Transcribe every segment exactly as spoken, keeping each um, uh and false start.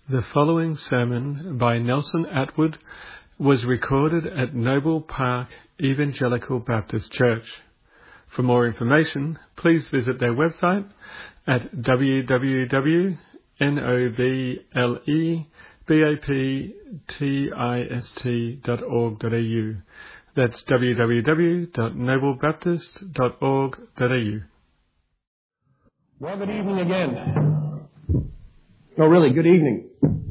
The following sermon by Nelson Atwood was recorded at Noble Park Evangelical Baptist Church. For more information, please visit their website at w w w dot noblebaptist dot org dot a u. That's w w w dot noble baptist dot org dot a u. Well, good evening again. No, really, good evening.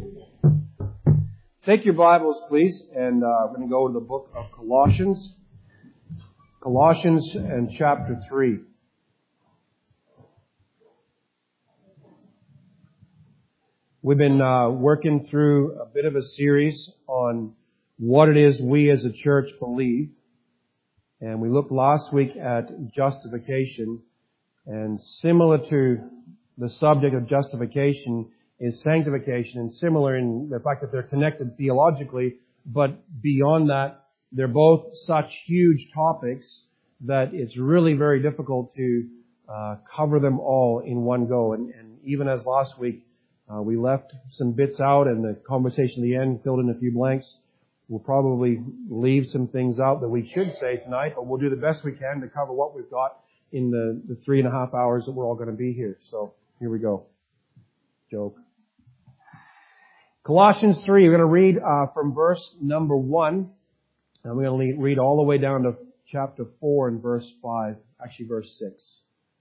Take your Bibles, please, and uh, we're going to go to the book of Colossians. Colossians and chapter three. We've been uh, working through a bit of a series on what it is we as a church believe. And we looked last week at justification. And similar to the subject of justification is sanctification, and similar in the fact that they're connected theologically, but beyond that, they're both such huge topics that it's really very difficult to uh, cover them all in one go. And, and even as last week, uh, we left some bits out, and the conversation at the end filled in a few blanks. We'll probably leave some things out that we should say tonight, but we'll do the best we can to cover what we've got in the, the three and a half hours that we're all going to be here. So here we go. Joke. Colossians three, we're going to read uh, from verse number one, and we're going to read all the way down to chapter four and verse five, actually verse six.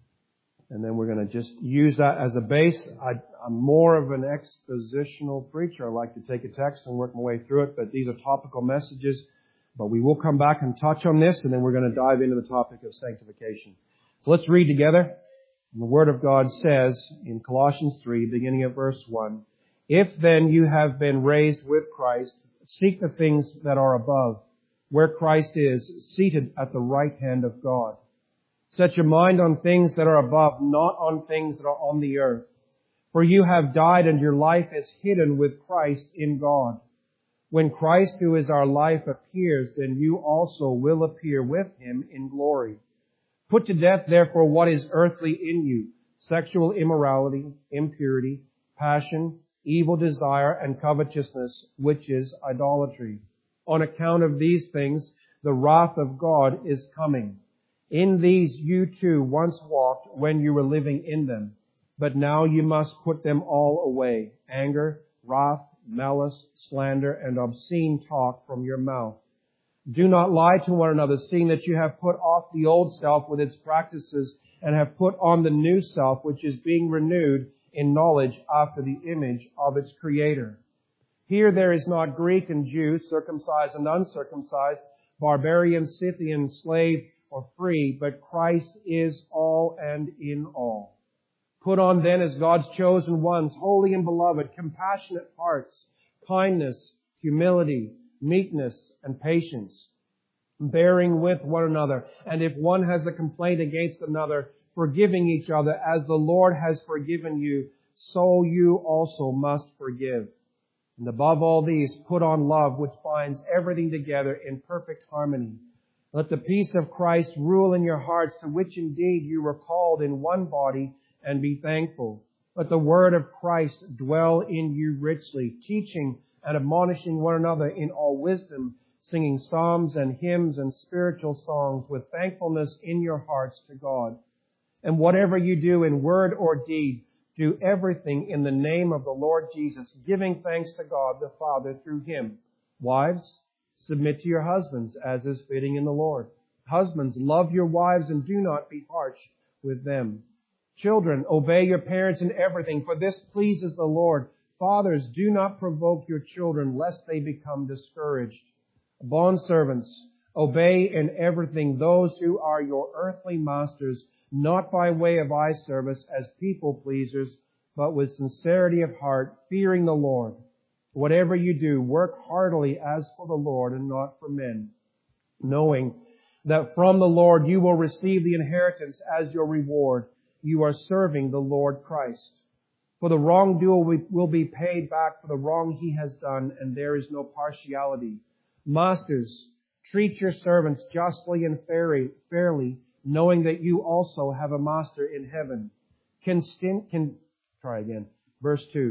And then we're going to just use that as a base. I, I'm more of an expositional preacher. I like to take a text and work my way through it, but these are topical messages. But we will come back and touch on this, and then we're going to dive into the topic of sanctification. So let's read together. And the Word of God says in Colossians three, beginning at verse one, "If then you have been raised with Christ, seek the things that are above, where Christ is, seated at the right hand of God. Set your mind on things that are above, not on things that are on the earth. For you have died, and your life is hidden with Christ in God. When Christ, who is our life, appears, then you also will appear with Him in glory. Put to death, therefore, what is earthly in you, sexual immorality, impurity, passion, evil desire, and covetousness, which is idolatry. On account of these things, the wrath of God is coming. In these you too once walked when you were living in them. But now you must put them all away: anger, wrath, malice, slander, and obscene talk from your mouth. Do not lie to one another, seeing that you have put off the old self with its practices and have put on the new self, which is being renewed in knowledge after the image of its Creator. Here there is not Greek and Jew, circumcised and uncircumcised, barbarian, Scythian, slave or free, but Christ is all and in all. Put on then as God's chosen ones, holy and beloved, compassionate hearts, kindness, humility, meekness, and patience, bearing with one another. And if one has a complaint against another, forgiving each other as the Lord has forgiven you, so you also must forgive. And above all these, put on love, which binds everything together in perfect harmony. Let the peace of Christ rule in your hearts, to which indeed you were called in one body, and be thankful. Let the word of Christ dwell in you richly, teaching and admonishing one another in all wisdom, singing psalms and hymns and spiritual songs with thankfulness in your hearts to God. And whatever you do in word or deed, do everything in the name of the Lord Jesus, giving thanks to God the Father through Him. Wives, submit to your husbands, as is fitting in the Lord. Husbands, love your wives and do not be harsh with them. Children, obey your parents in everything, for this pleases the Lord. Fathers, do not provoke your children, lest they become discouraged. Bondservants, obey in everything those who are your earthly masters, not by way of eye service as people pleasers, but with sincerity of heart, fearing the Lord. Whatever you do, work heartily as for the Lord and not for men, knowing that from the Lord you will receive the inheritance as your reward. You are serving the Lord Christ. For the wrongdoer will be paid back for the wrong he has done, and there is no partiality. Masters, treat your servants justly and fairly, knowing that you also have a master in heaven. Can, can, try again. Verse two.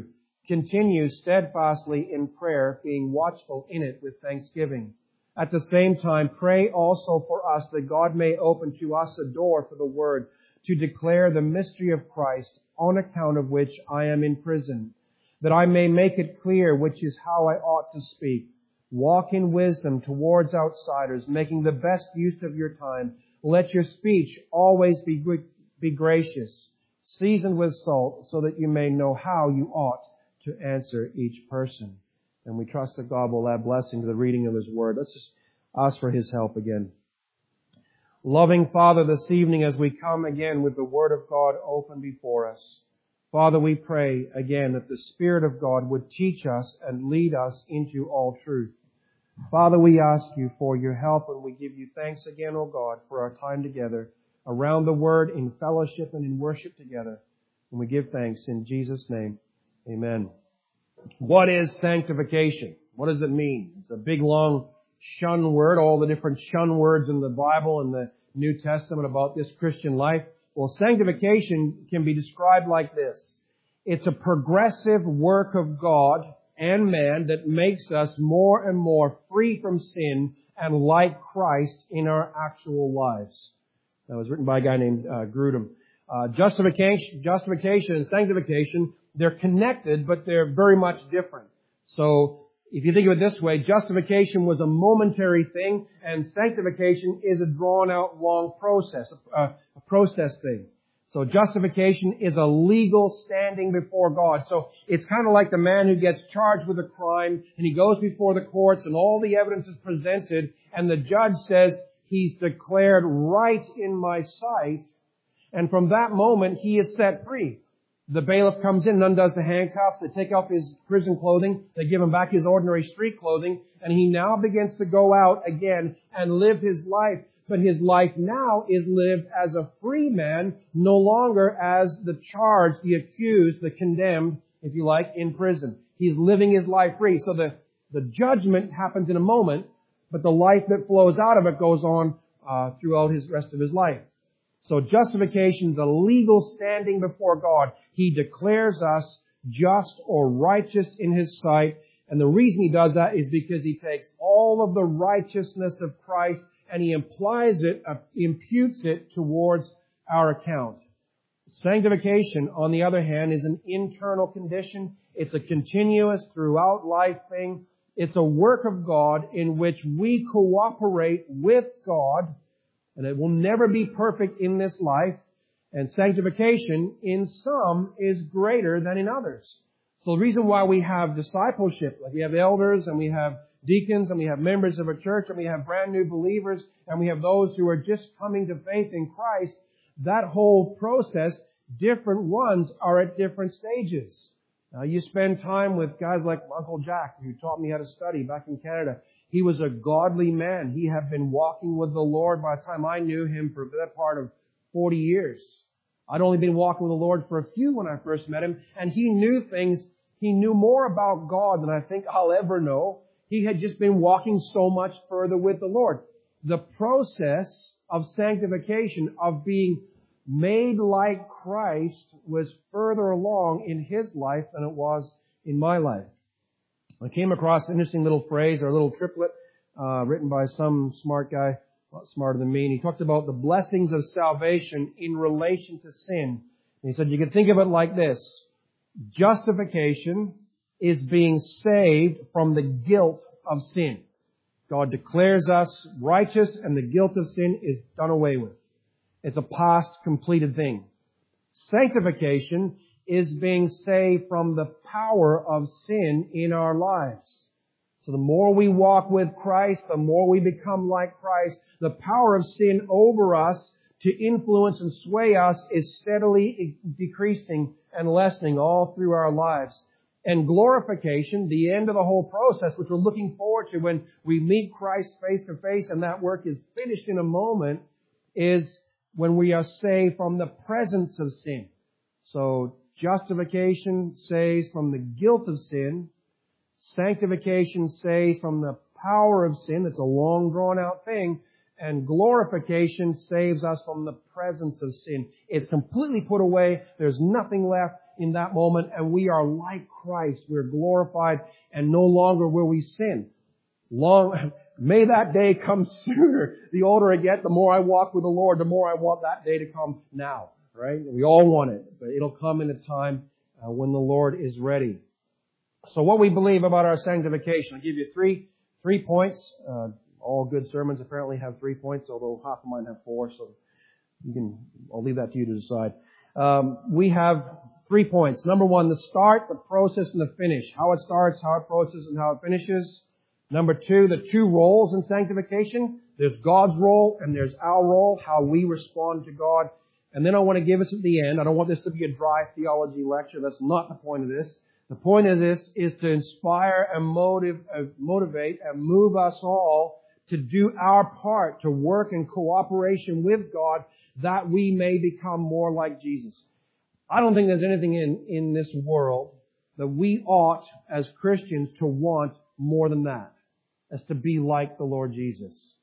Continue steadfastly in prayer, being watchful in it with thanksgiving. At the same time, pray also for us that God may open to us a door for the word to declare the mystery of Christ, on account of which I am in prison, that I may make it clear which is how I ought to speak. Walk in wisdom towards outsiders, making the best use of your time. Let your speech always be, be gracious, seasoned with salt, so that you may know how you ought to answer each person. And we trust that God will add blessing to the reading of His Word. Let's just ask for His help again. Loving Father, this evening as we come again with the Word of God open before us, Father, we pray again that the Spirit of God would teach us and lead us into all truth. Father, we ask you for your help, and we give you thanks again, O God, for our time together around the Word in fellowship and in worship together. And we give thanks in Jesus' name. Amen. What is sanctification? What does it mean? It's a big, long shun word, all the different shun words in the Bible and the New Testament about this Christian life. Well, sanctification can be described like this. It's a progressive work of God and man that makes us more and more free from sin and like Christ in our actual lives. That was written by a guy named uh, Grudem. Uh, justification, justification and sanctification, they're connected, but they're very much different. So, if you think of it this way, justification was a momentary thing, and sanctification is a drawn-out, long process, a, a process thing. So justification is a legal standing before God. So it's kind of like the man who gets charged with a crime, and he goes before the courts, and all the evidence is presented, and the judge says, he's declared right in my sight, and from that moment, he is set free. The bailiff comes in and undoes the handcuffs. They take off his prison clothing. They give him back his ordinary street clothing. And he now begins to go out again and live his life. But his life now is lived as a free man, no longer as the charged, the accused, the condemned, if you like, in prison. He's living his life free. So the, the judgment happens in a moment, but the life that flows out of it goes on uh, throughout his rest of his life. So justification is a legal standing before God. He declares us just or righteous in His sight. And the reason He does that is because He takes all of the righteousness of Christ and He implies it, uh, imputes it towards our account. Sanctification, on the other hand, is an internal condition. It's a continuous throughout life thing. It's a work of God in which we cooperate with God. And it will never be perfect in this life. And sanctification, in some, is greater than in others. So the reason why we have discipleship, like we have elders and we have deacons and we have members of a church and we have brand new believers and we have those who are just coming to faith in Christ, that whole process, different ones are at different stages. Now, you spend time with guys like Uncle Jack, who taught me how to study back in Canada. He was a godly man. He had been walking with the Lord by the time I knew him for that part of forty years. I'd only been walking with the Lord for a few when I first met him, and he knew things. He knew more about God than I think I'll ever know. He had just been walking so much further with the Lord. The process of sanctification, of being made like Christ, was further along in his life than it was in my life. I came across an interesting little phrase, or a little triplet, uh, written by some smart guy, a lot smarter than me, and he talked about the blessings of salvation in relation to sin. And he said you can think of it like this. Justification is being saved from the guilt of sin. God declares us righteous, and the guilt of sin is done away with. It's a past, completed thing. Sanctification is being saved from the power of sin in our lives. So the more we walk with Christ, the more we become like Christ, the power of sin over us to influence and sway us is steadily decreasing and lessening all through our lives. And glorification, the end of the whole process, which we're looking forward to when we meet Christ face to face and that work is finished in a moment, is when we are saved from the presence of sin. So justification saves from the guilt of sin. Sanctification saves from the power of sin. That's a long drawn out thing. And glorification saves us from the presence of sin. It's completely put away. There's nothing left. in that moment and we are like Christ. We're glorified and no longer will we sin. Long, may that day come sooner. The older I get, the more I walk with the Lord, the more I want that day to come now, right? We all want it, but it'll come in a time uh, when the Lord is ready. So what we believe about our sanctification, I'll give you three, three points. Uh, all good sermons apparently have three points, although half of mine have four, so you can, I'll leave that to you to decide. Um, we have three points. Number one, the start, the process, and the finish. How it starts, how it processes, and how it finishes. Number two, the two roles in sanctification. There's God's role and there's our role, how we respond to God. And then I want to give us at the end, I don't want this to be a dry theology lecture. That's not the point of this. The point of this is to inspire and motive, uh, motivate and move us all to do our part, to work in cooperation with God that we may become more like Jesus. I don't think there's anything in, in this world that we ought as Christians to want more than that, as to be like the Lord Jesus.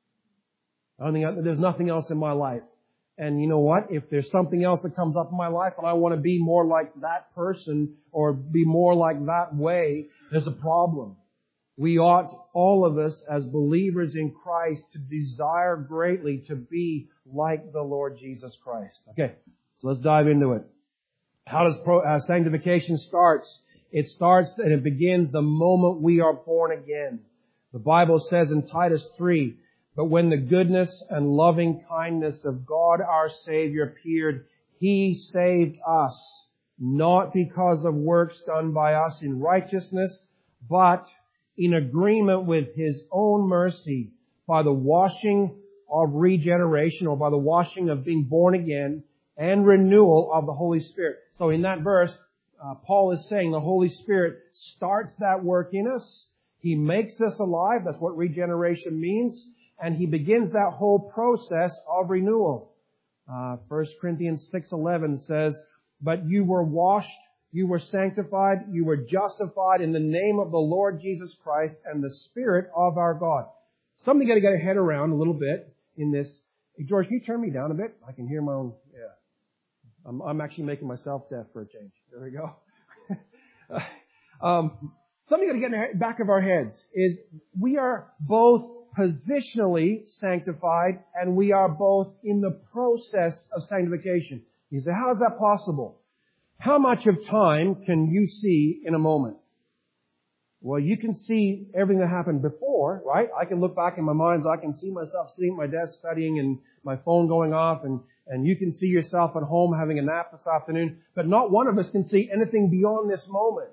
I don't think there's nothing else in my life. And you know what? If there's something else that comes up in my life and I want to be more like that person or be more like that way, there's a problem. We ought, all of us as believers in Christ, to desire greatly to be like the Lord Jesus Christ. Okay, so let's dive into it. How does pro, uh, sanctification starts? It starts and it begins the moment we are born again. The Bible says in Titus three, but when the goodness and loving kindness of God our Savior appeared, He saved us, not because of works done by us in righteousness, but in agreement with His own mercy by the washing of regeneration, or by the washing of being born again and renewal of the Holy Spirit. So in that verse, uh, Paul is saying the Holy Spirit starts that work in us. He makes us alive. That's what regeneration means. And He begins that whole process of renewal. Uh, First Corinthians six eleven says, but you were washed, you were sanctified, you were justified in the name of the Lord Jesus Christ and the Spirit of our God. Something you got to get a head around a little bit in this. Hey, George, can you turn me down a bit? I can hear my own, yeah. I'm, I'm actually making myself deaf for a change. There we go. um, something you got to get in the back of our heads is we are both positionally sanctified and we are both in the process of sanctification. You say, how is that possible? How much of time can you see in a moment? Well, you can see everything that happened before, right? I can look back in my mind, I can see myself sitting at my desk studying and my phone going off, and, and you can see yourself at home having a nap this afternoon, but not one of us can see anything beyond this moment.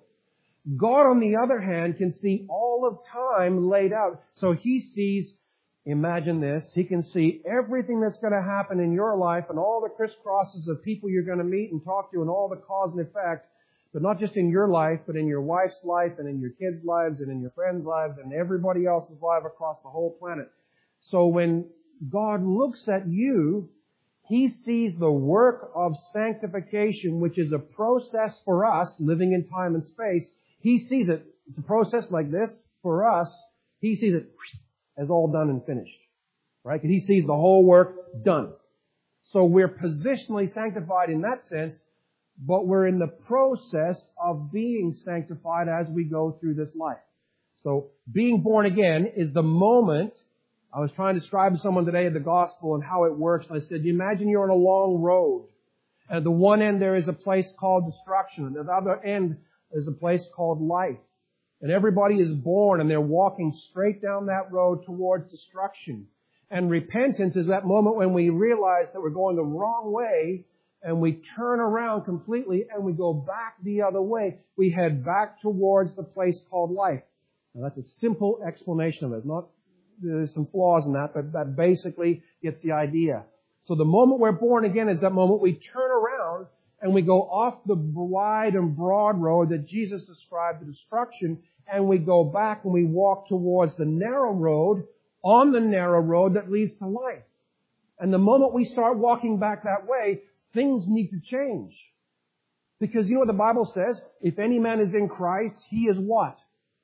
God, on the other hand, can see all of time laid out. So He sees, imagine this, He can see everything that's going to happen in your life and all the crisscrosses of people you're going to meet and talk to and all the cause and effect, but not just in your life, but in your wife's life and in your kids' lives and in your friends' lives and everybody else's life across the whole planet. So when God looks at you, He sees the work of sanctification, which is a process for us living in time and space. He sees it. It's a process like this for us. He sees it as all done and finished. Right? Because He sees the whole work done. So we're positionally sanctified in that sense, but we're in the process of being sanctified as we go through this life. So being born again is the moment. I was trying to describe to someone today the gospel and how it works. I said, you imagine you're on a long road. And at the one end there is a place called destruction. And at the other end is a place called life. And everybody is born and they're walking straight down that road towards destruction. And repentance is that moment when we realize that we're going the wrong way and we turn around completely and we go back the other way. We head back towards the place called life. Now that's a simple explanation of it. It's not, there's some flaws in that, but that basically gets the idea. So the moment we're born again is that moment we turn around and we go off the wide and broad road that Jesus described, the destruction, and we go back and we walk towards the narrow road, on the narrow road that leads to life. And the moment we start walking back that way, things need to change. Because you know what the Bible says? If any man is in Christ, he is what?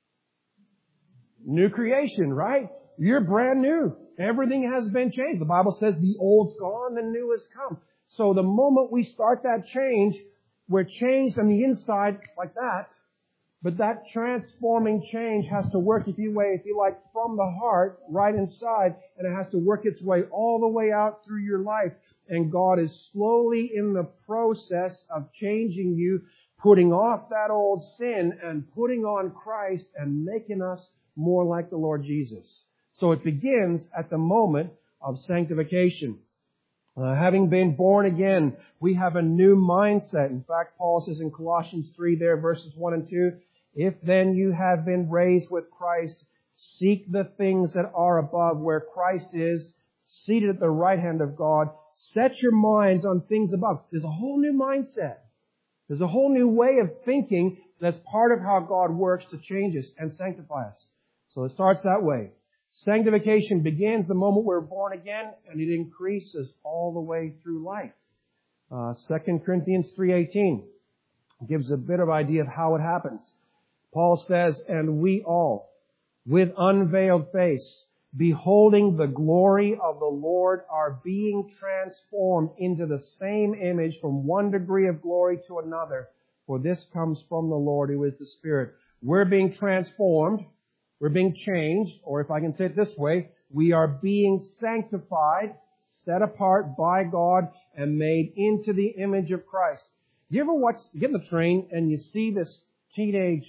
New creation, right? You're brand new. Everything has been changed. The Bible says the old's gone, the new has come. So the moment we start that change, we're changed on the inside like that, but that transforming change has to work, if you way, if you like, from the heart, right inside, and it has to work its way all the way out through your life. And God is slowly in the process of changing you, putting off that old sin and putting on Christ and making us more like the Lord Jesus. So it begins at the moment of sanctification. Uh, having been born again, we have a new mindset. In fact, Paul says in Colossians three there, verses one and two, if then you have been raised with Christ, seek the things that are above where Christ is, seated at the right hand of God. Set your minds on things above. There's a whole new mindset. There's a whole new way of thinking that's part of how God works to change us and sanctify us. So it starts that way. Sanctification begins the moment we're born again, and it increases all the way through life. Uh, Second Corinthians three eighteen gives a bit of idea of how it happens. Paul says, and we all, with unveiled face, beholding the glory of the Lord, are being transformed into the same image from one degree of glory to another. For this comes from the Lord who is the Spirit. We're being transformed. We're being changed. Or if I can say it this way, we are being sanctified, set apart by God, and made into the image of Christ. You ever watch, get in the train and you see this teenage,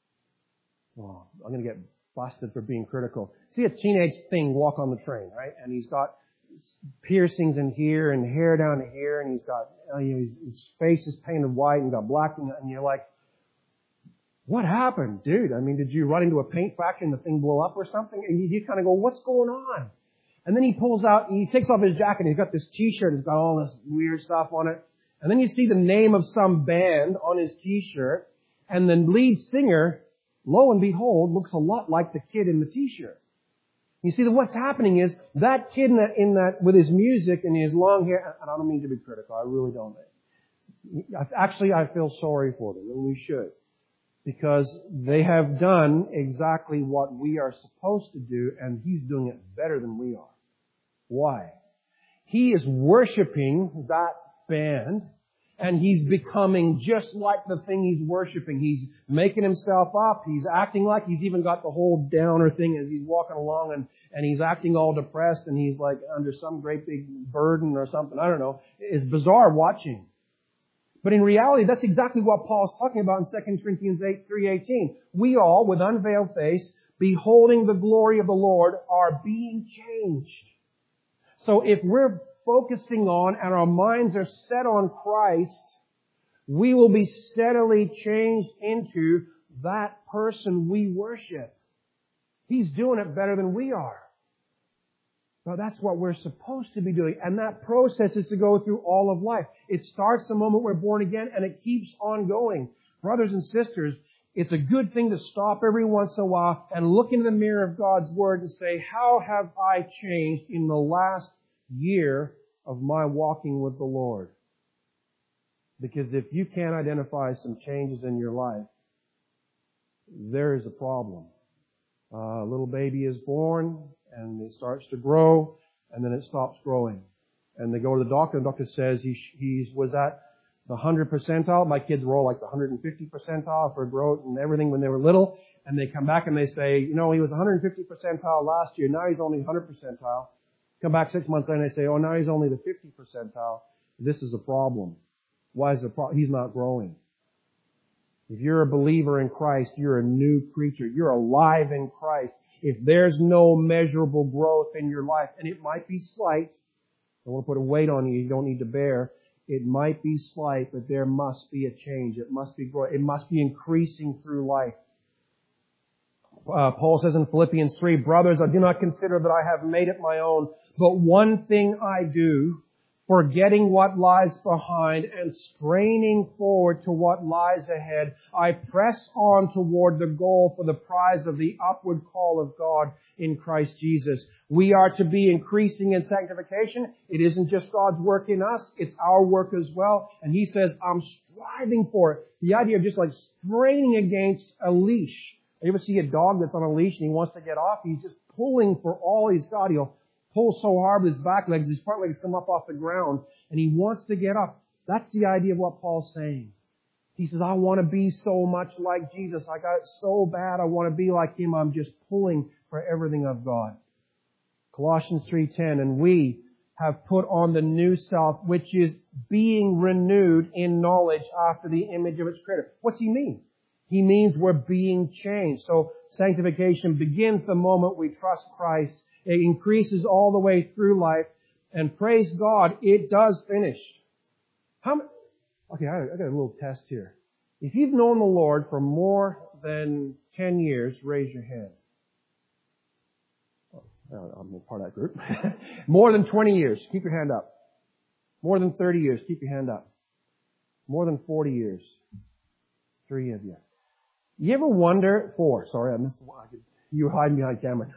oh, I'm going to get busted for being critical. See a teenage thing walk on the train, right? And he's got piercings in here and hair down to here, and he's got, you know, his, his face is painted white and got black, and you're like, what happened, dude? I mean, did you run into a paint factory and the thing blow up or something? And you, you kind of go, what's going on? And then he pulls out, he takes off his jacket, and he's got this t-shirt, it's got all this weird stuff on it. And then you see the name of some band on his t-shirt, and the lead singer, lo and behold, looks a lot like the kid in the t-shirt. You see that what's happening is that kid in that, in that, with his music and his long hair, and I don't mean to be critical, I really don't. Actually, I feel sorry for them, and we should. Because they have done exactly what we are supposed to do, and he's doing it better than we are. Why? He is worshiping that band, and he's becoming just like the thing he's worshiping. He's making himself up. He's acting like he's even got the whole downer thing as he's walking along, and, and he's acting all depressed, and he's like under some great big burden or something. I don't know. It's bizarre watching. But in reality, that's exactly what Paul's talking about in Second Corinthians three eighteen. We all, with unveiled face, beholding the glory of the Lord, are being changed. So if we're focusing on and our minds are set on Christ, we will be steadily changed into that person we worship. He's doing it better than we are. Now that's what we're supposed to be doing. And that process is to go through all of life. It starts the moment we're born again, and it keeps on going. Brothers and sisters, it's a good thing to stop every once in a while and look in the mirror of God's Word and say, how have I changed in the last year of my walking with the Lord? Because if you can't identify some changes in your life, there is a problem. Uh, a little baby is born, and it starts to grow, and then it stops growing. And they go to the doctor, and the doctor says he he was at the one hundred percentile. My kids were all like the one hundred fifty percentile for growth and everything when they were little. And they come back and they say, you know, he was one hundred fifty percentile last year. Now he's only one hundred percentile. Come back six months later and they say, oh, now he's only the fifty percentile. This is a problem. Why is it a problem? He's not growing. If you're a believer in Christ, you're a new creature. You're alive in Christ. If there's no measurable growth in your life, and it might be slight, I don't want to put a weight on you you don't need to bear. It might be slight, but there must be a change. It must be growth. It must be increasing through life. Uh, Paul says in Philippians three, brothers, I do not consider that I have made it my own, but one thing I do, forgetting what lies behind and straining forward to what lies ahead, I press on toward the goal for the prize of the upward call of God in Christ Jesus. We are to be increasing in sanctification. It isn't just God's work in us, it's our work as well. And he says, I'm striving for it. The idea of just like straining against a leash. You ever see a dog that's on a leash and he wants to get off? He's just pulling for all he's got. He'll pull so hard with his back legs, his front legs come up off the ground, and he wants to get up. That's the idea of what Paul's saying. He says, I want to be so much like Jesus. I got it so bad. I want to be like Him. I'm just pulling for everything I've got. Colossians three ten, and we have put on the new self, which is being renewed in knowledge after the image of its Creator. What's He mean? He means we're being changed. So sanctification begins the moment we trust Christ. It increases all the way through life. And praise God, it does finish. How many? Okay, I got a little test here. If you've known the Lord for more than ten years, raise your hand. Oh, I'm a part of that group. More than twenty years, keep your hand up. More than thirty years, keep your hand up. More than forty years, three of you. You ever wonder, four, sorry, I missed one. You were hiding behind camera.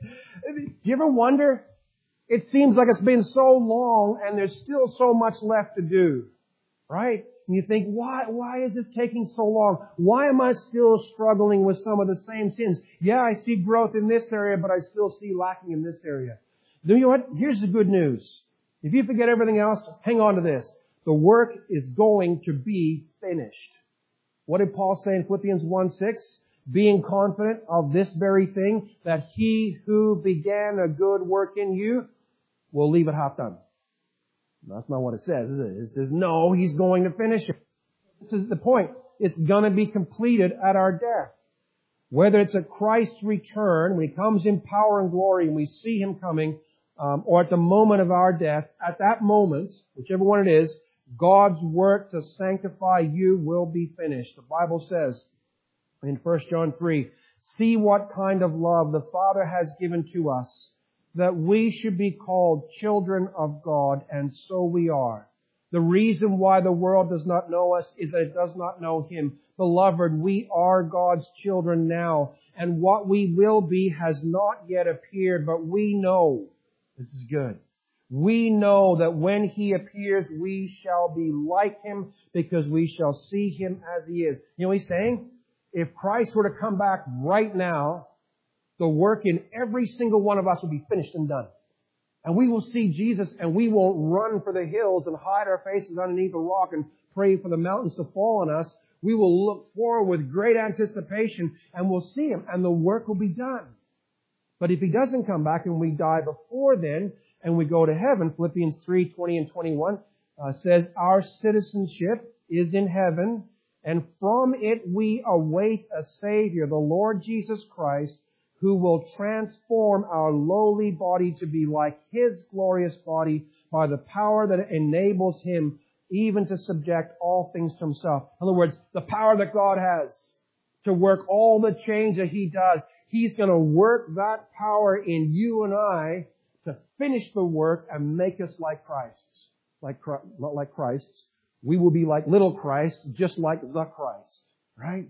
Do you ever wonder, it seems like it's been so long and there's still so much left to do. Right? And you think, why, why is this taking so long? Why am I still struggling with some of the same sins? Yeah, I see growth in this area, but I still see lacking in this area. You know what? Here's the good news. If you forget everything else, hang on to this. The work is going to be finished. What did Paul say in Philippians one six? Being confident of this very thing, that He who began a good work in you will leave it half done. That's not what it says, is it? It says, no, He's going to finish it. This is the point. It's going to be completed at our death. Whether it's at Christ's return, when He comes in power and glory and we see Him coming, um, or at the moment of our death, at that moment, whichever one it is, God's work to sanctify you will be finished. The Bible says in First John three, see what kind of love the Father has given to us, that we should be called children of God, and so we are. The reason why the world does not know us is that it does not know Him. Beloved, we are God's children now, and what we will be has not yet appeared, but we know, this is good, we know that when He appears, we shall be like Him, because we shall see Him as He is. You know what He's saying? If Christ were to come back right now, the work in every single one of us will be finished and done. And we will see Jesus, and we won't run for the hills and hide our faces underneath a rock and pray for the mountains to fall on us. We will look forward with great anticipation, and we'll see Him, and the work will be done. But if He doesn't come back and we die before then, and we go to heaven, Philippians three twenty and twenty-one uh, says, our citizenship is in heaven, and from it we await a Savior, the Lord Jesus Christ, who will transform our lowly body to be like His glorious body by the power that enables Him even to subject all things to Himself. In other words, the power that God has to work all the change that He does, He's going to work that power in you and I to finish the work and make us like Christ's. Like, not like Christ's. We will be like little Christ, just like the Christ. Right?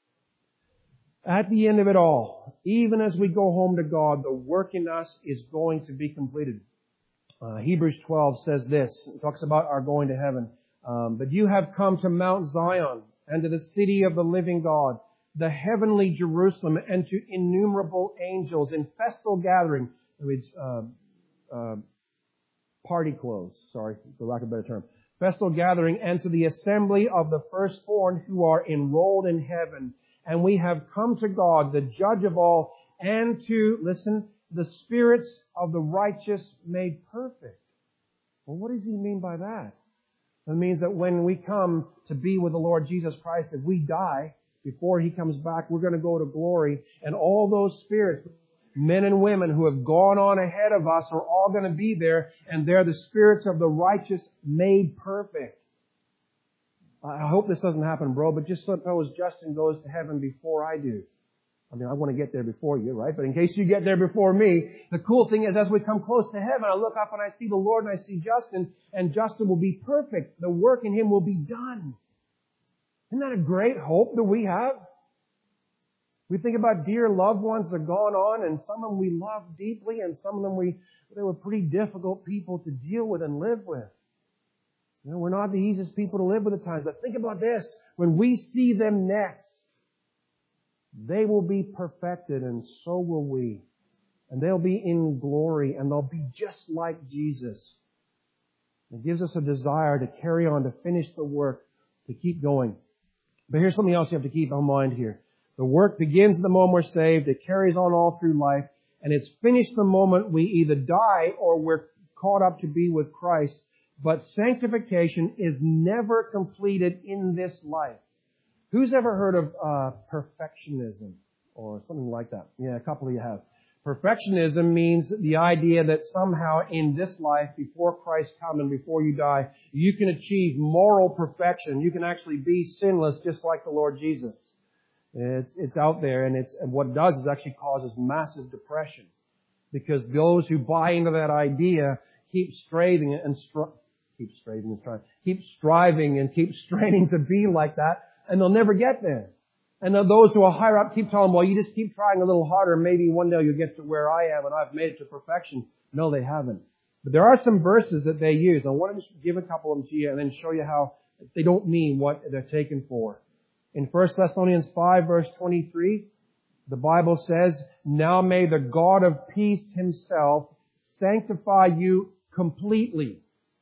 At the end of it all, even as we go home to God, the work in us is going to be completed. Uh, Hebrews twelve says this. It talks about our going to heaven. Um, but you have come to Mount Zion and to the city of the living God, the heavenly Jerusalem, and to innumerable angels in festal gathering. It's uh, uh, party clothes. Sorry, for lack of a better term. Festal gathering, and to the assembly of the firstborn who are enrolled in heaven. And we have come to God, the judge of all, and to, listen, the spirits of the righteous made perfect. Well, what does He mean by that? It means that when we come to be with the Lord Jesus Christ, if we die before He comes back, we're going to go to glory. And all those spirits, men and women who have gone on ahead of us, are all going to be there. And they're the spirits of the righteous made perfect. I hope this doesn't happen, bro, but just suppose Justin goes to heaven before I do. I mean, I want to get there before you, right? But in case you get there before me, the cool thing is as we come close to heaven, I look up and I see the Lord and I see Justin, and Justin will be perfect. The work in him will be done. Isn't that a great hope that we have? We think about dear loved ones that have gone on, and some of them we love deeply, and some of them we, they were pretty difficult people to deal with and live with. You know, we're not the easiest people to live with at times, but think about this. When we see them next, they will be perfected, and so will we. And they'll be in glory, and they'll be just like Jesus. It gives us a desire to carry on, to finish the work, to keep going. But here's something else you have to keep in mind here. The work begins the moment we're saved. It carries on all through life. And it's finished the moment we either die or we're caught up to be with Christ. But sanctification is never completed in this life. Who's ever heard of uh, perfectionism or something like that? Yeah, a couple of you have. Perfectionism means the idea that somehow in this life, before Christ comes and before you die, you can achieve moral perfection. You can actually be sinless just like the Lord Jesus. It's, it's out there, and it's, and what it does is actually causes massive depression. Because those who buy into that idea keep striving and stri- keep striving and striving, keep striving and keep straining to be like that, and they'll never get there. And those who are higher up keep telling them, well, you just keep trying a little harder, maybe one day you'll get to where I am and I've made it to perfection. No, they haven't. But there are some verses that they use. I want to just give a couple of them to you and then show you how they don't mean what they're taken for. In First Thessalonians five, verse twenty-three, the Bible says, now may the God of peace himself sanctify you completely.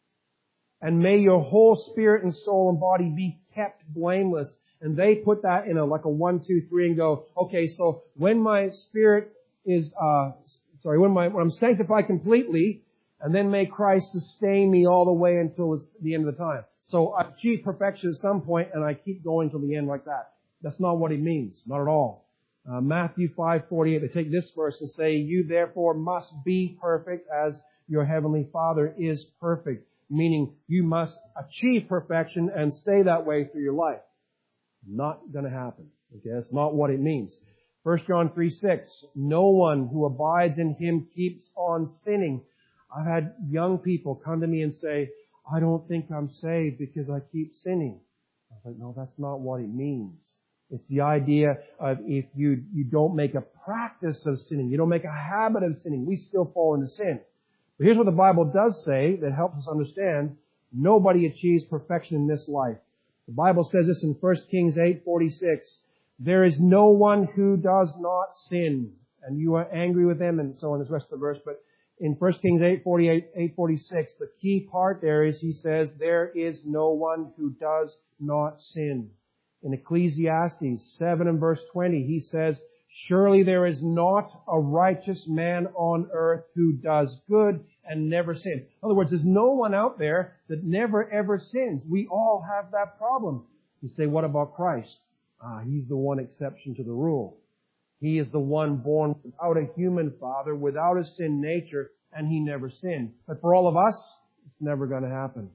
And may your whole spirit and soul and body be kept blameless. And they put that in a like a one, two, three and go, okay, so when my spirit is, uh, sorry, when my, when I'm sanctified completely, and then may Christ sustain me all the way until it's the end of the time. So I achieve perfection at some point and I keep going till the end like that. That's not what he means. Not at all. Uh, Matthew five forty-eight, they take this verse and say, you therefore must be perfect as your heavenly Father is perfect. Meaning you must achieve perfection and stay that way through your life. Not going to happen. Okay, that's not what it means. First John three six, no one who abides in him keeps on sinning. I've had young people come to me and say, I don't think I'm saved because I keep sinning. I was like, no, that's not what it means. It's the idea of if you, you don't make a practice of sinning, you don't make a habit of sinning, we still fall into sin. But here's what the Bible does say that helps us understand. Nobody achieves perfection in this life. The Bible says this in First Kings eight forty-six. There is no one who does not sin. And you are angry with them, and so on, the rest of the verse. But in First Kings eight forty-eight, eight forty-six, the key part there is he says, there is no one who does not sin. In Ecclesiastes seven and verse twenty, he says, surely there is not a righteous man on earth who does good and never sins. In other words, there's no one out there that never ever sins. We all have that problem. You say, what about Christ? Ah, he's the one exception to the rule. He is the one born without a human father, without a sin nature, and he never sinned. But for all of us, it's never going to happen.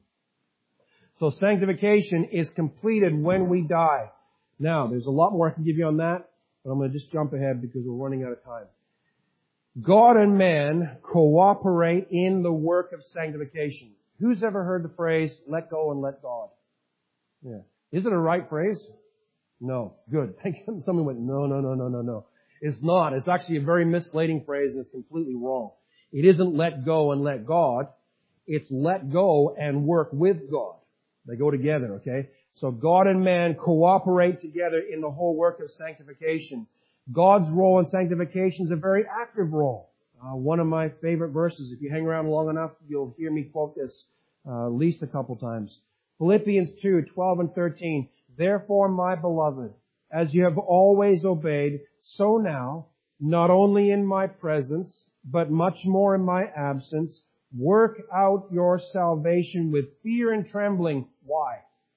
So sanctification is completed when we die. Now, there's a lot more I can give you on that, but I'm going to just jump ahead because we're running out of time. God and man cooperate in the work of sanctification. Who's ever heard the phrase, let go and let God? Yeah. Is it a right phrase? No. Good. Someone went, no, no, no, no, no, no. It's not. It's actually a very misleading phrase and it's completely wrong. It isn't let go and let God. It's let go and work with God. They go together, okay? So God and man cooperate together in the whole work of sanctification. God's role in sanctification is a very active role. Uh, one of my favorite verses, if you hang around long enough, you'll hear me quote this uh, at least a couple times. Philippians two, twelve and thirteen. Therefore, my beloved, as you have always obeyed, so now, not only in my presence, but much more in my absence, work out your salvation with fear and trembling. Why?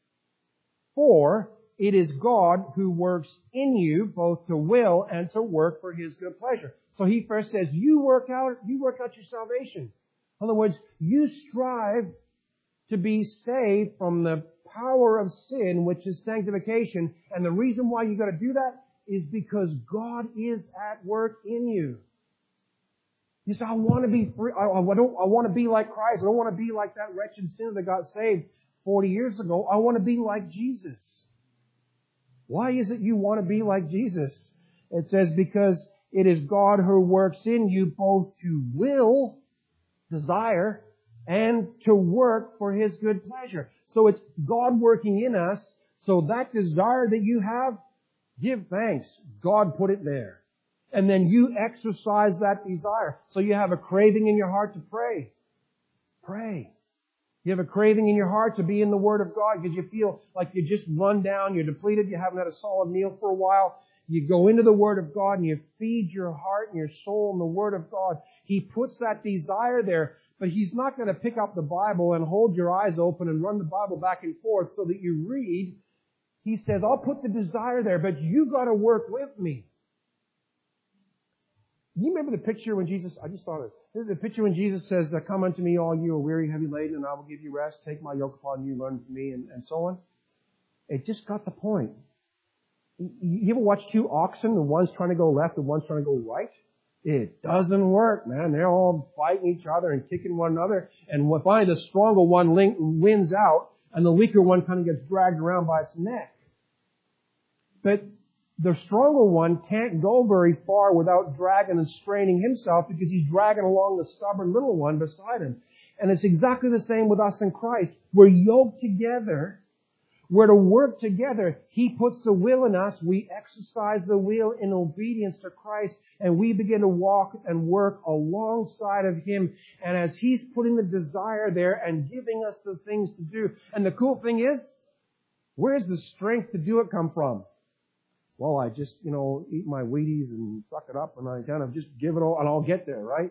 For it is God who works in you both to will and to work for His good pleasure. So he first says, you work out, you work out your salvation. In other words, you strive to be saved from the power of sin, which is sanctification. And the reason why you got to do that is because God is at work in you. You say, I want to be free. I, I don't. I want to be like Christ. I don't want to be like that wretched sinner that got saved forty years ago. I want to be like Jesus. Why is it you want to be like Jesus? It says, because it is God who works in you both to will, desire, and to work for His good pleasure. So it's God working in us. So that desire that you have, give thanks. God put it there. And then you exercise that desire. So you have a craving in your heart to pray. Pray. You have a craving in your heart to be in the Word of God because you feel like you just run down, you're depleted, you haven't had a solid meal for a while. You go into the Word of God and you feed your heart and your soul in the Word of God. He puts that desire there, but He's not going to pick up the Bible and hold your eyes open and run the Bible back and forth so that you read. He says, I'll put the desire there, but you got to work with me. You remember the picture when Jesus, I just thought of it. This is the picture when Jesus says, come unto me all you who are weary, heavy laden, and I will give you rest. Take my yoke upon you, learn from me, and, and so on. It just got the point. You ever watch two oxen, and one's trying to go left and one's trying to go right? It doesn't work, man. They're all fighting each other and kicking one another. And finally the stronger one wins out, and the weaker one kind of gets dragged around by its neck. But the stronger one can't go very far without dragging and straining himself because he's dragging along the stubborn little one beside him. And it's exactly the same with us in Christ. We're yoked together. We're to work together. He puts the will in us. We exercise the will in obedience to Christ, and we begin to walk and work alongside of Him. And as He's putting the desire there and giving us the things to do. And the cool thing is, where's the strength to do it come from? Well, I just, you know, eat my Wheaties and suck it up and I kind of just give it all and I'll get there, right?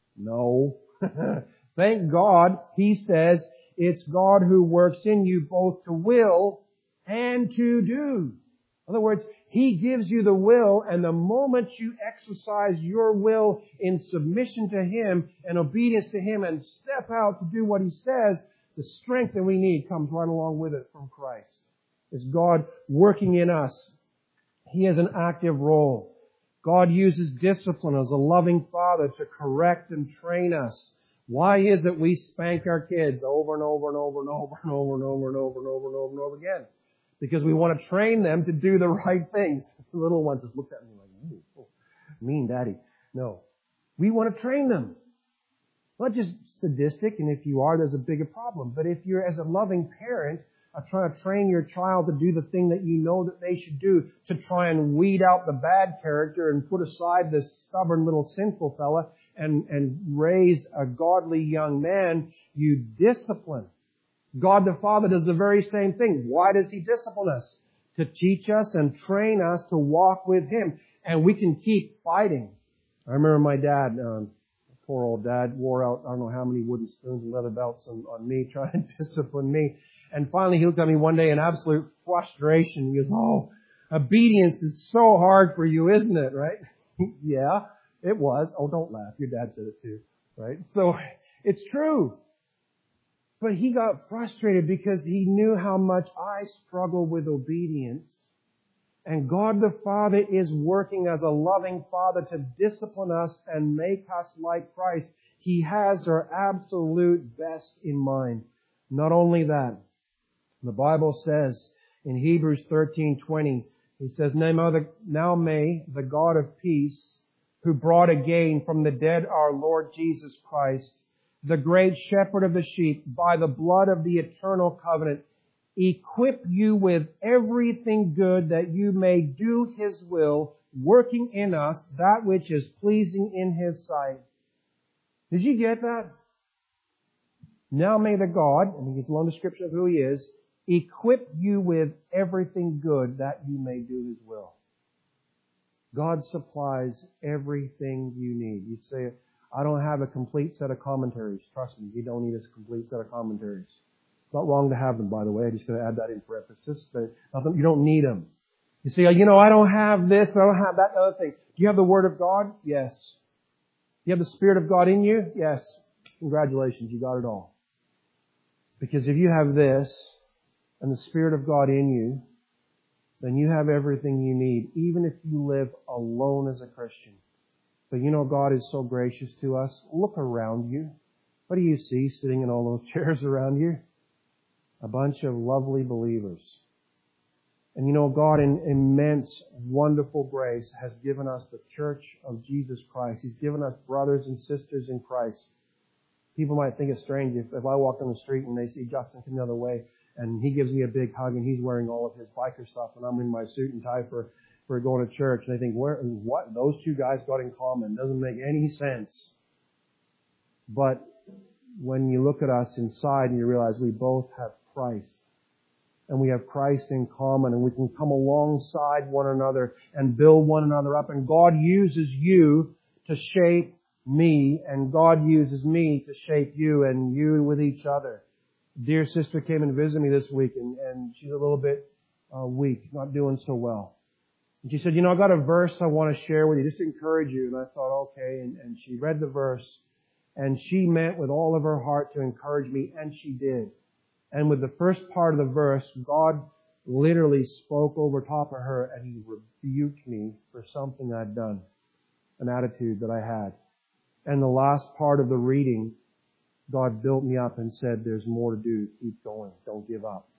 No. Thank God, He says, it's God who works in you both to will and to do. In other words, He gives you the will, and the moment you exercise your will in submission to Him and obedience to Him and step out to do what He says, the strength that we need comes right along with it from Christ. It's God working in us. He has an active role. God uses discipline as a loving Father to correct and train us. Why is it we spank our kids over and over and over and over and over and over and over and over and over and over again? Because we want to train them to do the right things. The little ones just looked at me like, oh, mean daddy. No. We want to train them. Not just sadistic, and if you are, there's a bigger problem. But if you're, as a loving parent, are trying to train your child to do the thing that you know that they should do, to try and weed out the bad character and put aside this stubborn little sinful fella and, and raise a godly young man, you discipline. God the Father does the very same thing. Why does He discipline us? To teach us and train us to walk with Him. And we can keep fighting. I remember my dad, um, poor old dad, wore out I don't know how many wooden spoons and leather belts on, on me, trying to discipline me. And finally he looked at me one day in absolute frustration. He goes, oh, obedience is so hard for you, isn't it? Right? Yeah, it was. Oh, don't laugh. Your dad said it too. Right? So it's true. But he got frustrated because he knew how much I struggle with obedience. And God the Father is working as a loving Father to discipline us and make us like Christ. He has our absolute best in mind. Not only that, the Bible says in Hebrews thirteen twenty, He says, now may the God of peace, who brought again from the dead our Lord Jesus Christ, the great shepherd of the sheep, by the blood of the eternal covenant, equip you with everything good that you may do His will, working in us that which is pleasing in His sight. Did you get that? Now may the God, and He gives a long description of who He is, equip you with everything good that you may do His will. God supplies everything you need. You say, I don't have a complete set of commentaries. Trust me, you don't need a complete set of commentaries. It's not wrong to have them, by the way. I'm just going to add that in for emphasis, but you don't need them. You say, you know, I don't have this, I don't have that other thing. Do you have the Word of God? Yes. Do you have the Spirit of God in you? Yes. Congratulations, you got it all. Because if you have this and the Spirit of God in you, then you have everything you need, even if you live alone as a Christian. But you know, God is so gracious to us. Look around you. What do you see sitting in all those chairs around you? A bunch of lovely believers. And you know, God in immense, wonderful grace has given us the church of Jesus Christ. He's given us brothers and sisters in Christ. People might think it's strange if, if I walk on the street and they see Justin come the other way and he gives me a big hug and he's wearing all of his biker stuff and I'm in my suit and tie for, for going to church. And they think, where, what those two guys got in common? Doesn't make any sense. But when you look at us inside and you realize we both have Christ. And we have Christ in common, and we can come alongside one another and build one another up. And God uses you to shape me, and God uses me to shape you, and you with each other. Dear sister came and visited me this week, and, and she's a little bit uh, weak, not doing so well. And she said, you know, I've got a verse I want to share with you, just to encourage you. And I thought, okay. And, and she read the verse, and she meant with all of her heart to encourage me, and she did. And with the first part of the verse, God literally spoke over top of her, and He rebuked me for something I'd done, an attitude that I had. And the last part of the reading, God built me up and said, there's more to do. Keep going. Don't give up.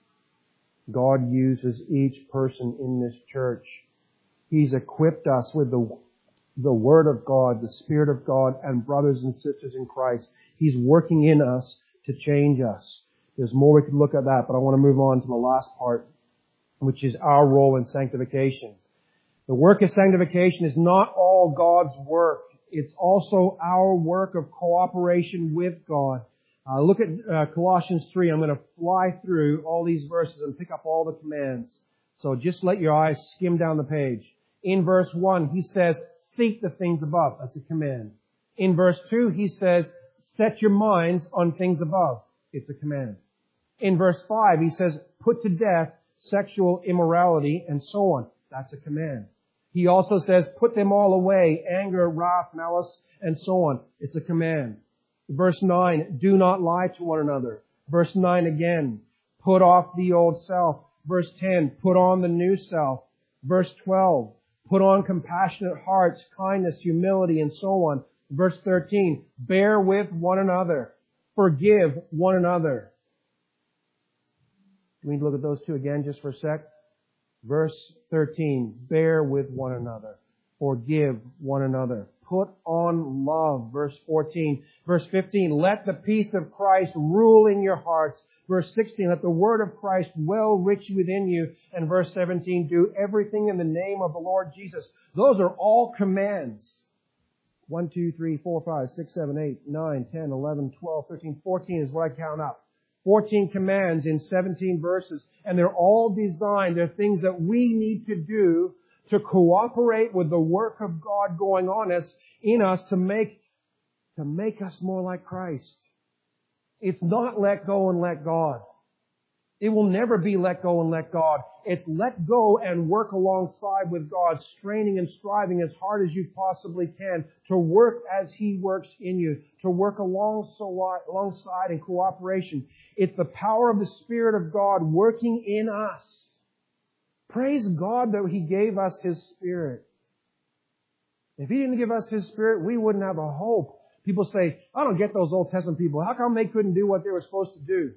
God uses each person in this church. He's equipped us with the, the Word of God, the Spirit of God, and brothers and sisters in Christ. He's working in us to change us. There's more we could look at that, but I want to move on to the last part, which is our role in sanctification. The work of sanctification is not all God's work. It's also our work of cooperation with God. Uh, look at uh, Colossians three. I'm going to fly through all these verses and pick up all the commands. So just let your eyes skim down the page. In verse one, he says, seek the things above. That's a command. In verse two, he says, set your minds on things above. It's a command. In verse five, he says, put to death sexual immorality and so on. That's a command. He also says, put them all away, anger, wrath, malice, and so on. It's a command. Verse nine, do not lie to one another. Verse nine again, put off the old self. Verse ten, put on the new self. Verse twelve, put on compassionate hearts, kindness, humility, and so on. Verse thirteen, bear with one another. Forgive one another. Can we look at those two again just for a sec? Verse thirteen, bear with one another. Forgive one another. Put on love. Verse fourteen. Verse fifteen, let the peace of Christ rule in your hearts. Verse sixteen, let the word of Christ dwell richly within you. And verse seventeen, do everything in the name of the Lord Jesus. Those are all commands. one, two, three, four, five, six, seven, eight, nine, ten, eleven, twelve, thirteen, fourteen is what I count up. fourteen commands in seventeen verses, and they're all designed. They're things that we need to do to cooperate with the work of God going on us in us to make to make us more like Christ. It's not let go and let God. It will never be let go and let God. It's let go and work alongside with God, straining and striving as hard as you possibly can to work as He works in you, to work alongside in cooperation. It's the power of the Spirit of God working in us. Praise God that He gave us His Spirit. If He didn't give us His Spirit, we wouldn't have a hope. People say, I don't get those Old Testament people. How come they couldn't do what they were supposed to do?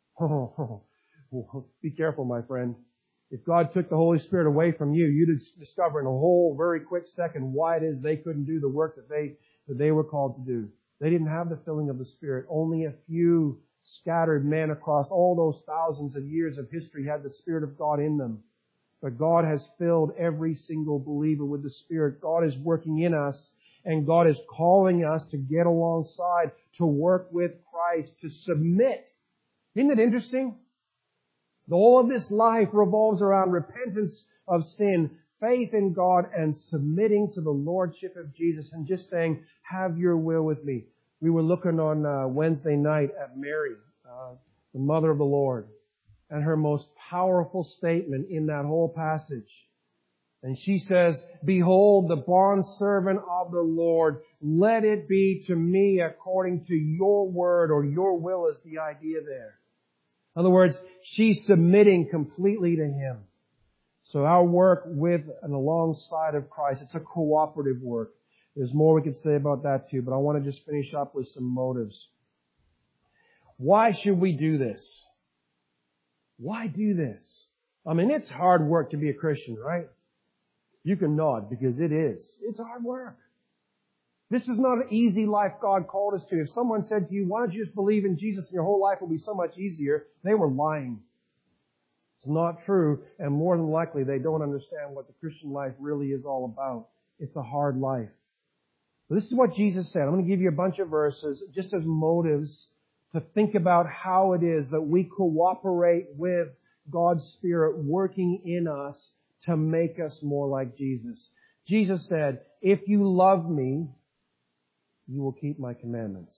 Be careful, my friend. If God took the Holy Spirit away from you, you'd discover in a whole very quick second why it is they couldn't do the work that they, that they were called to do. They didn't have the filling of the Spirit. Only a few scattered men across all those thousands of years of history had the Spirit of God in them. But God has filled every single believer with the Spirit. God is working in us, and God is calling us to get alongside, to work with Christ, to submit. Isn't it interesting? All of this life revolves around repentance of sin, faith in God, and submitting to the Lordship of Jesus and just saying, have your will with me. We were looking on uh, Wednesday night at Mary, uh, the mother of the Lord, and her most powerful statement in that whole passage. And she says, behold, the bondservant of the Lord, let it be to me according to your word, or your will is the idea there. In other words, she's submitting completely to Him. So our work with and alongside of Christ, it's a cooperative work. There's more we could say about that too, but I want to just finish up with some motives. Why should we do this? Why do this? I mean, it's hard work to be a Christian, right? You can nod because it is. It's hard work. This is not an easy life God called us to. If someone said to you, why don't you just believe in Jesus and your whole life will be so much easier, they were lying. It's not true, and more than likely they don't understand what the Christian life really is all about. It's a hard life. But this is what Jesus said. I'm going to give you a bunch of verses just as motives to think about how it is that we cooperate with God's Spirit working in us to make us more like Jesus. Jesus said, if you love me, you will keep my commandments.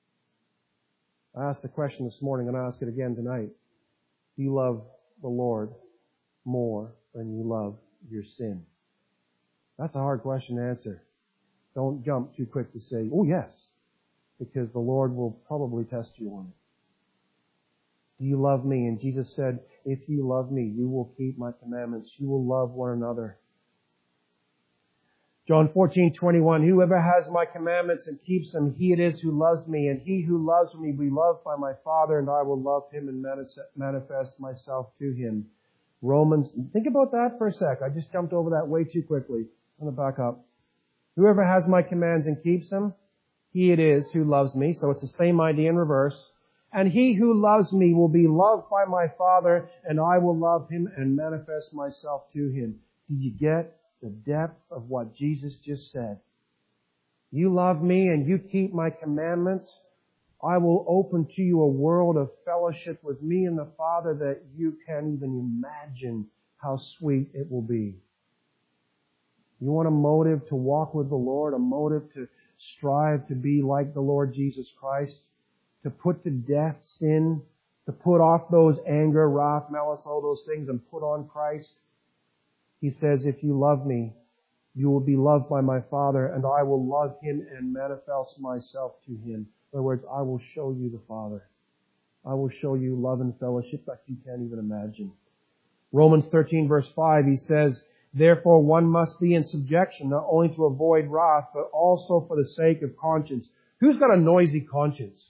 I asked the question this morning and I ask it again tonight. Do you love the Lord more than you love your sin? That's a hard question to answer. Don't jump too quick to say, oh yes, because the Lord will probably test you on it. Do you love me? And Jesus said, if you love me, you will keep my commandments. You will love one another. John fourteen twenty-one, whoever has my commandments and keeps them, he it is who loves me. And he who loves me will be loved by my Father, and I will love him and manifest myself to him. Romans, think about that for a sec. I just jumped over that way too quickly. I'm going to back up. Whoever has my commands and keeps them, he it is who loves me. So it's the same idea in reverse. And he who loves me will be loved by my Father, and I will love him and manifest myself to him. Do you get the depth of what Jesus just said? You love me and you keep my commandments. I will open to you a world of fellowship with me and the Father that you can't even imagine how sweet it will be. You want a motive to walk with the Lord, a motive to strive to be like the Lord Jesus Christ, to put to death sin, to put off those anger, wrath, malice, all those things, and put on Christ. He says, if you love me, you will be loved by my Father, and I will love him and manifest myself to him. In other words, I will show you the Father. I will show you love and fellowship like you can't even imagine. Romans thirteen verse five, he says, therefore one must be in subjection, not only to avoid wrath, but also for the sake of conscience. Who's got a noisy conscience?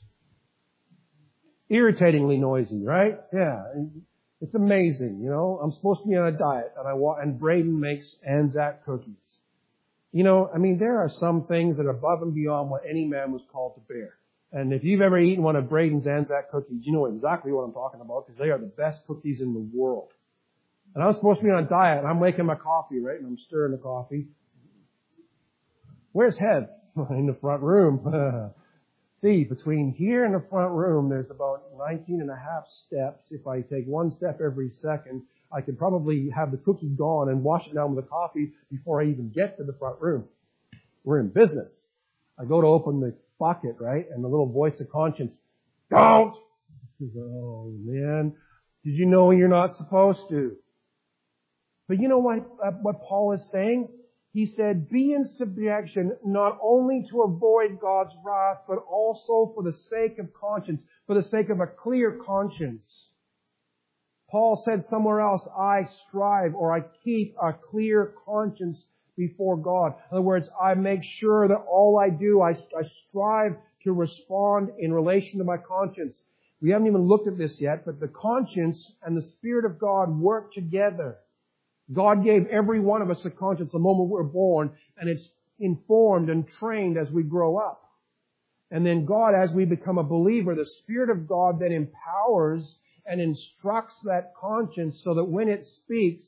Irritatingly noisy, right? Yeah. It's amazing, you know. I'm supposed to be on a diet, and I wa- and Braden makes Anzac cookies. You know, I mean, there are some things that are above and beyond what any man was called to bear. And if you've ever eaten one of Braden's Anzac cookies, you know exactly what I'm talking about, because they are the best cookies in the world. And I'm supposed to be on a diet, and I'm making my coffee, right? And I'm stirring the coffee. Where's Head? In the front room. See, between here and the front room, there's about nineteen and a half steps. If I take one step every second, I could probably have the cookie gone and wash it down with the coffee before I even get to the front room. We're in business. I go to open the bucket, right? And the little voice of conscience, don't! Oh, man. Did you know you're not supposed to? But you know what, uh, what Paul is saying? He said, be in subjection not only to avoid God's wrath, but also for the sake of conscience, for the sake of a clear conscience. Paul said somewhere else, I strive or I keep a clear conscience before God. In other words, I make sure that all I do, I, I strive to respond in relation to my conscience. We haven't even looked at this yet, but the conscience and the Spirit of God work together. God gave every one of us a conscience the moment we're born, and it's informed and trained as we grow up. And then God, as we become a believer, the Spirit of God then empowers and instructs that conscience so that when it speaks,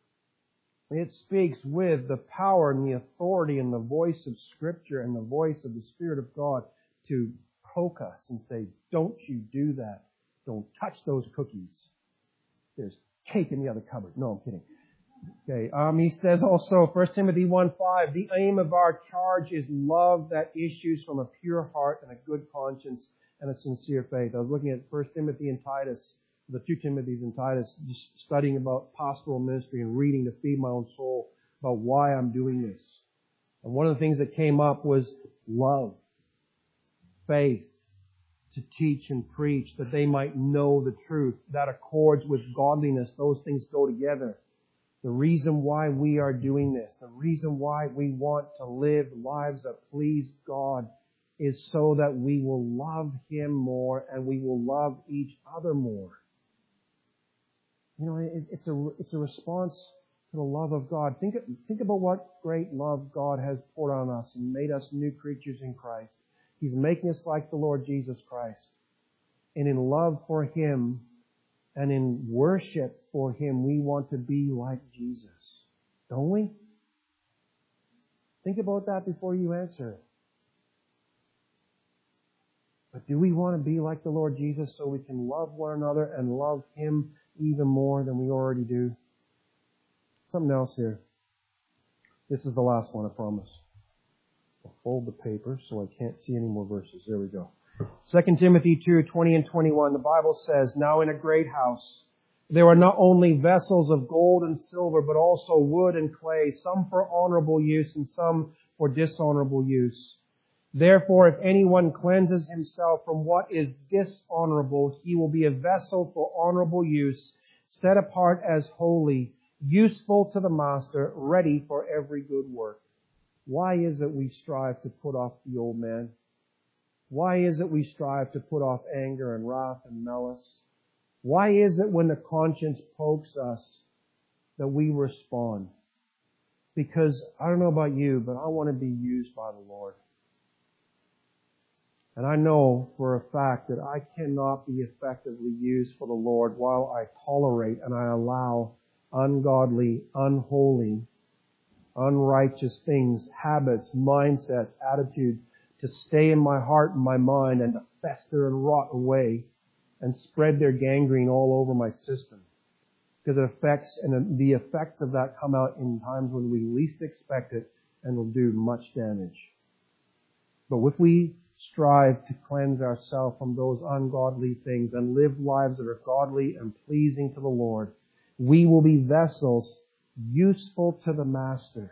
it speaks with the power and the authority and the voice of Scripture and the voice of the Spirit of God to poke us and say, don't you do that. Don't touch those cookies. There's cake in the other cupboard. No, I'm kidding. Okay, um, he says also, First Timothy one five, the aim of our charge is love that issues from a pure heart and a good conscience and a sincere faith. I was looking at First Timothy and Titus, the two Timothys and Titus, just studying about pastoral ministry and reading to feed my own soul about why I'm doing this. And one of the things that came up was love, faith, to teach and preach, that they might know the truth. That accords with godliness. Those things go together. The reason why we are doing this, the reason why we want to live lives that please God is so that we will love Him more and we will love each other more. You know, it, it's a it's a response to the love of God. Think think about what great love God has poured on us and made us new creatures in Christ. He's making us like the Lord Jesus Christ. And in love for Him and in worship for Him, we want to be like Jesus. Don't we? Think about that before you answer. But But do we want to be like the Lord Jesus so we can love one another and love Him even more than we already do? Something else here. This is the last one, I promise. I'll fold the paper so I can't see any more verses. There we go. Second Timothy two, twenty and twenty-one, the Bible says, "Now in a great house there are not only vessels of gold and silver, but also wood and clay, some for honorable use and some for dishonorable use. Therefore, if anyone cleanses himself from what is dishonorable, he will be a vessel for honorable use, set apart as holy, useful to the master, ready for every good work." Why is it we strive to put off the old man? Why is it we strive to put off anger and wrath and malice? Why is it when the conscience pokes us that we respond? Because I don't know about you, but I want to be used by the Lord. And I know for a fact that I cannot be effectively used for the Lord while I tolerate and I allow ungodly, unholy, unrighteous things, habits, mindsets, attitude to stay in my heart and my mind and to fester and rot away and spread their gangrene all over my system. Because it affects, and the effects of that come out in times when we least expect it and will do much damage. But if we strive to cleanse ourselves from those ungodly things and live lives that are godly and pleasing to the Lord, we will be vessels useful to the Master.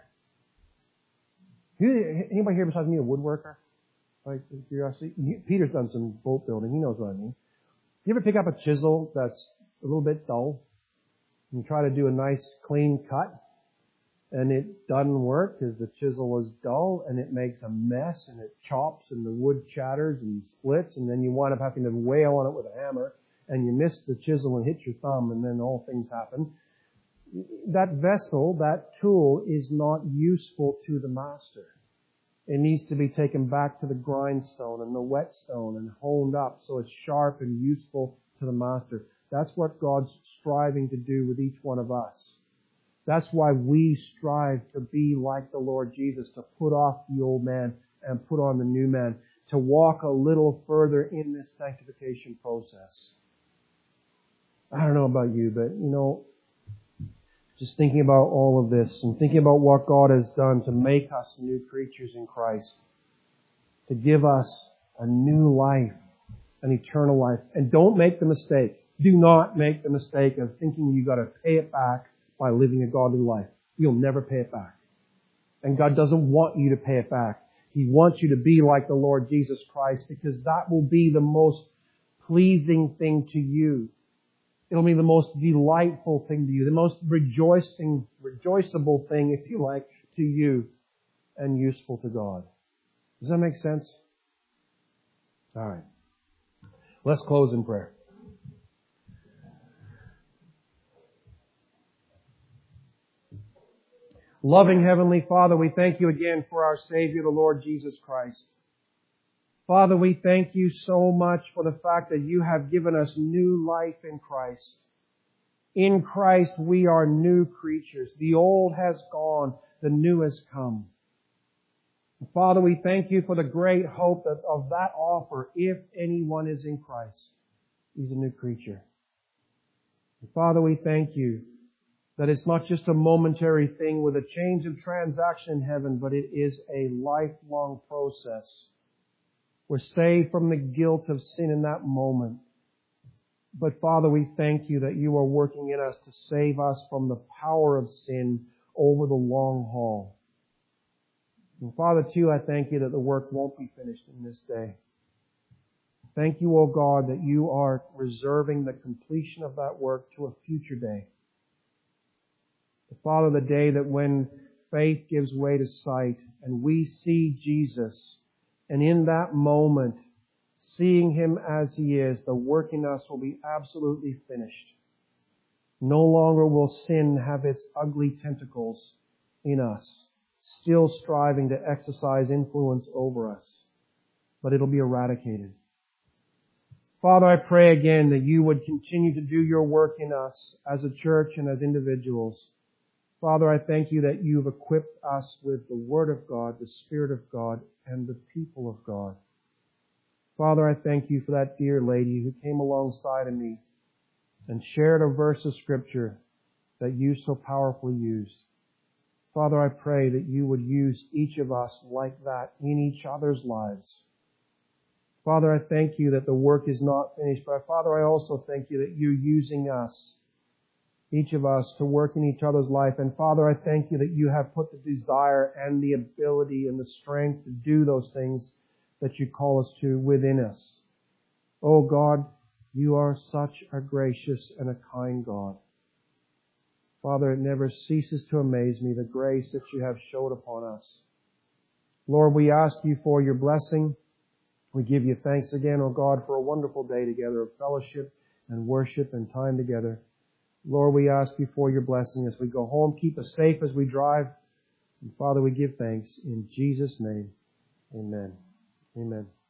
Anybody here besides me a woodworker? Like, curiosity? Peter's done some boat building. He knows what I mean. You ever pick up a chisel that's a little bit dull and try to do a nice clean cut, and it doesn't work because the chisel is dull and it makes a mess and it chops and the wood chatters and splits, and then you wind up having to wail on it with a hammer and you miss the chisel and hit your thumb, and then all things happen. That vessel, that tool, is not useful to the Master. It needs to be taken back to the grindstone and the whetstone and honed up so it's sharp and useful to the Master. That's what God's striving to do with each one of us. That's why we strive to be like the Lord Jesus, to put off the old man and put on the new man, to walk a little further in this sanctification process. I don't know about you, but, you know, just thinking about all of this and thinking about what God has done to make us new creatures in Christ, to give us a new life, an eternal life. And don't make the mistake, do not make the mistake of thinking you got to pay it back by living a godly life. You'll never pay it back. And God doesn't want you to pay it back. He wants you to be like the Lord Jesus Christ, because that will be the most pleasing thing to you. It'll be the most delightful thing to you, the most rejoicing, rejoiceable thing, if you like, to you, and useful to God. Does that make sense? All right. Let's close in prayer. Loving Heavenly Father, we thank you again for our Savior, the Lord Jesus Christ. Father, we thank you so much for the fact that you have given us new life in Christ. In Christ, we are new creatures. The old has gone, the new has come. Father, we thank you for the great hope that, of that offer. If anyone is in Christ, he's a new creature. And Father, we thank you that it's not just a momentary thing with a change of transaction in heaven, but it is a lifelong process. We're saved from the guilt of sin in that moment. But Father, we thank you that you are working in us to save us from the power of sin over the long haul. And Father, too, I thank you that the work won't be finished in this day. Thank you, O God, that you are reserving the completion of that work to a future day. Father, the day that when faith gives way to sight and we see Jesus, and in that moment, seeing Him as He is, the work in us will be absolutely finished. No longer will sin have its ugly tentacles in us, still striving to exercise influence over us, but it'll be eradicated. Father, I pray again that you would continue to do your work in us as a church and as individuals. Father, I thank you that you've equipped us with the Word of God, the Spirit of God, and the people of God. Father, I thank you for that dear lady who came alongside of me and shared a verse of Scripture that you so powerfully used. Father, I pray that you would use each of us like that in each other's lives. Father, I thank you that the work is not finished, but Father, I also thank you that you're using us, each of us, to work in each other's life. And Father, I thank you that you have put the desire and the ability and the strength to do those things that you call us to within us. Oh God, you are such a gracious and a kind God. Father, it never ceases to amaze me, the grace that you have showed upon us. Lord, we ask you for your blessing. We give you thanks again, oh God, for a wonderful day together of fellowship and worship and time together. Lord, we ask you for your blessing as we go home. Keep us safe as we drive. And Father, we give thanks in Jesus' name. Amen. Amen.